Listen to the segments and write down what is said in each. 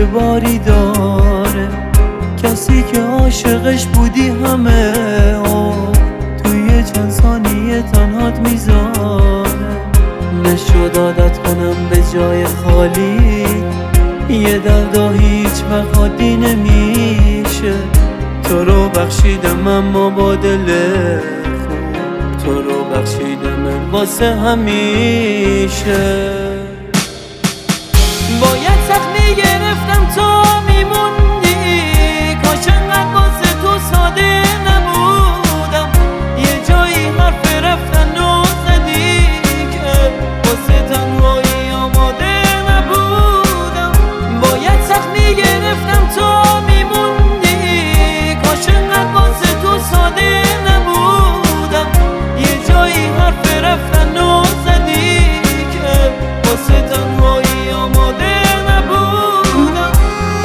اعتباری داره، کسی که عاشقش بودی همه توی چند ثانیه تنهات میذاره. نشد عادت کنم به جای خالی، یه دردا هیچ وقت عادی نمیشه. تو رو بخشیدم اما با دل خوب، تو رو بخشیدم واسه همیشه. باید سخت میگرفتم تا میموندی، کاش انقدر واسه تو ساده نبودم. یه جایی حرف رفتن و زدی که واسه تنهایی آماده نبودم. باید سخت میگرفتم تا میموندی، کاش انقدر واسه تو ساده نبودم. یه جایی حرف رفتن و زدی که واسه تنهایی آماده نبودم.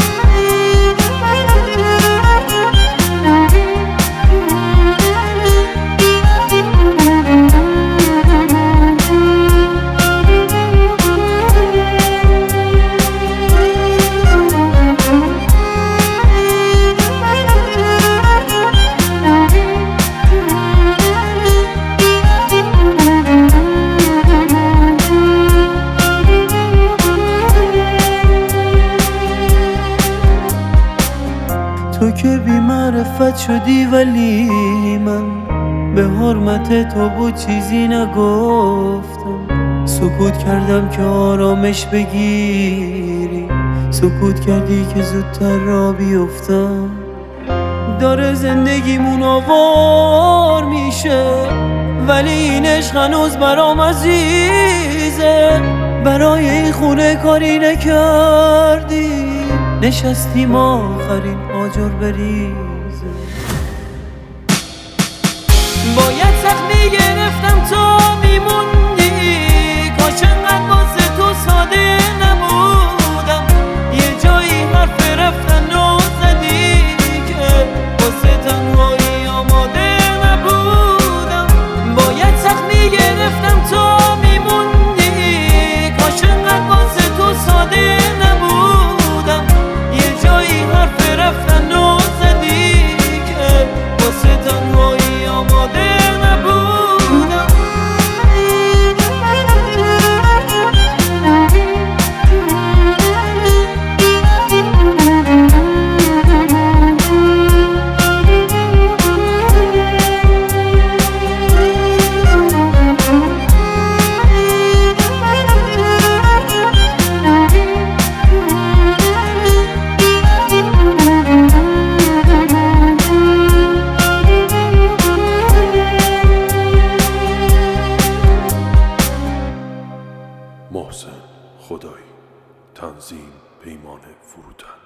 تو که بی معرفت شدی ولی من به حرمت تو بود چیزی نگفتم. سکوت کردم که آرامش بگیری، سکوت کردی که زودتر را بیفتم. داره زندگیمون آوار میشه ولی این عشق هنوز برام عزیزه. برای این خونه کاری نکردی، نشستیم آخرین آجر بریزه. باید سخت میگرفتم تا میموندی، کاش انقدر واسه تو ساده نبودم. یه جایی حرف رفتن و زدی که واسه تنهایی آماده نبودم. باید سخت میگرفتم تا میموندی، کاش انقدر واسه تو ساده نبودم. یه جایی حرف رفتن و زدی که واسه تنهایی آماده نبودم. محسن خدایی، تنظیم پیمان فروتن.